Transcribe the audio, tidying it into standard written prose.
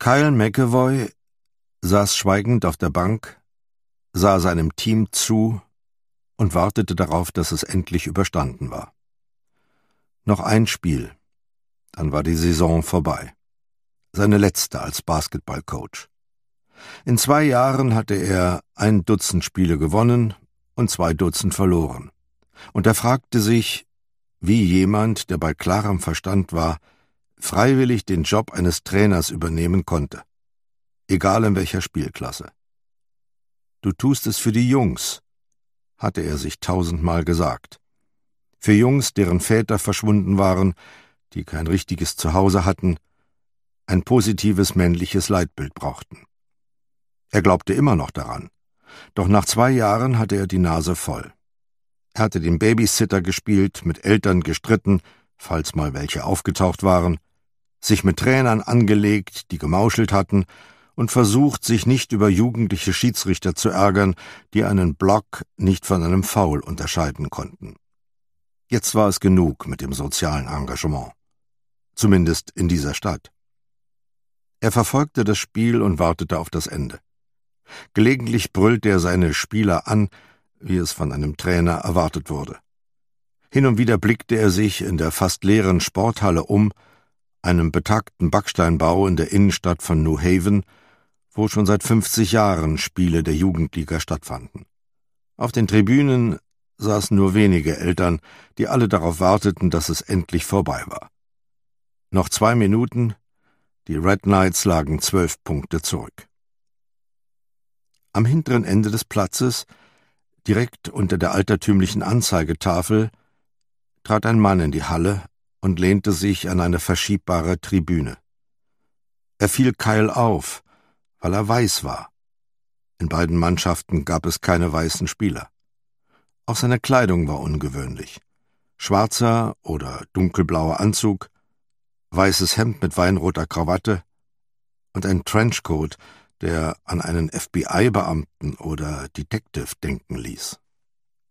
Kyle McEvoy saß schweigend auf der Bank, sah seinem Team zu und wartete darauf, dass es endlich überstanden war. Noch ein Spiel, dann war die Saison vorbei. Seine letzte als Basketballcoach. In 2 Jahren hatte er 1 Dutzend Spiele gewonnen und 2 Dutzend verloren. Und er fragte sich, wie jemand, der bei klarem Verstand war, freiwillig den Job eines Trainers übernehmen konnte. Egal in welcher Spielklasse. Du tust es für die Jungs, hatte er sich 1000-mal gesagt. Für Jungs, deren Väter verschwunden waren, die kein richtiges Zuhause hatten, ein positives männliches Leitbild brauchten. Er glaubte immer noch daran. Doch nach 2 Jahren hatte er die Nase voll. Er hatte den Babysitter gespielt, mit Eltern gestritten, falls mal welche aufgetaucht waren, sich mit Trainern angelegt, die gemauschelt hatten, und versucht, sich nicht über jugendliche Schiedsrichter zu ärgern, die einen Block nicht von einem Foul unterscheiden konnten. Jetzt war es genug mit dem sozialen Engagement. Zumindest in dieser Stadt. Er verfolgte das Spiel und wartete auf das Ende. Gelegentlich brüllte er seine Spieler an, wie es von einem Trainer erwartet wurde. Hin und wieder blickte er sich in der fast leeren Sporthalle um, einem betagten Backsteinbau in der Innenstadt von New Haven, wo schon seit 50 Jahren Spiele der Jugendliga stattfanden. Auf den Tribünen saßen nur wenige Eltern, die alle darauf warteten, dass es endlich vorbei war. Noch 2 Minuten, die Red Knights lagen 12 Punkte zurück. Am hinteren Ende des Platzes, direkt unter der altertümlichen Anzeigetafel, trat ein Mann in die Halle und lehnte sich an eine verschiebbare Tribüne. Er fiel Kyle auf, weil er weiß war. In beiden Mannschaften gab es keine weißen Spieler. Auch seine Kleidung war ungewöhnlich. Schwarzer oder dunkelblauer Anzug, weißes Hemd mit weinroter Krawatte und ein Trenchcoat, der an einen FBI-Beamten oder Detective denken ließ.